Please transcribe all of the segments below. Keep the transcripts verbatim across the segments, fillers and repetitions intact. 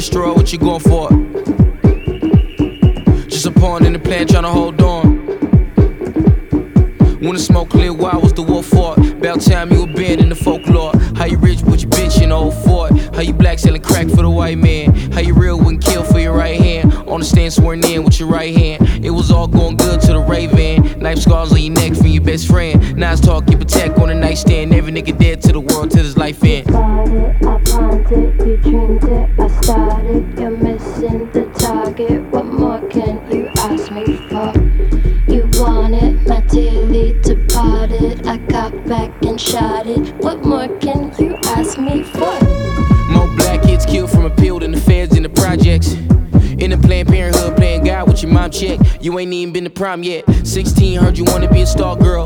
straw, what you going for? Just a pawn in the plan, tryna hold on. When the smoke clear, why was the war fought? About time you abandoned the folklore. How you rich with your bitch in old Ford? How you black selling crack for the white man? How you real when kill for your right hand? On the stand sworn in with your right hand. It was all going good to the Raven. Knife scars on your neck from your best friend. Nice talk, keep a tech on the nightstand. Every nigga dead to the world till his life end. You bought it, I planned it, you dreamed it, I started. You're missing the target. What more can you ask me for? You want it, my dearly departed. I got back and shot it. What more can you ask me for? More black kids killed from appeal than the feds in the projects. In the Planned Parenthood, playing God with your mom check. You ain't even been to prom yet. sixteen, heard you wanna be a star girl.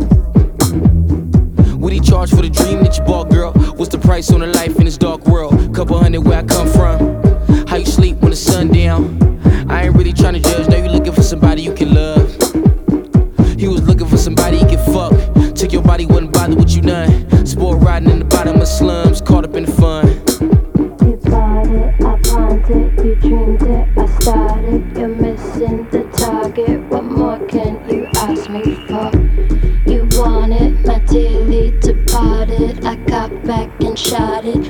What he charge for the dream that you bought, girl? What's the price on a life in this dark world? Couple hundred where I come from. How you sleep when the sun down? I ain't really tryna judge, know you looking for somebody you can love. He was looking for somebody he can fuck. Took your body, wasn't bothered with you none. Sport riding in the bottom of slums, caught up in the fun. You bought it, I planned it, you dreamed it, I started. You're missing the target. What more can you ask me for? You want it, my dearly departed. I got back and shot it.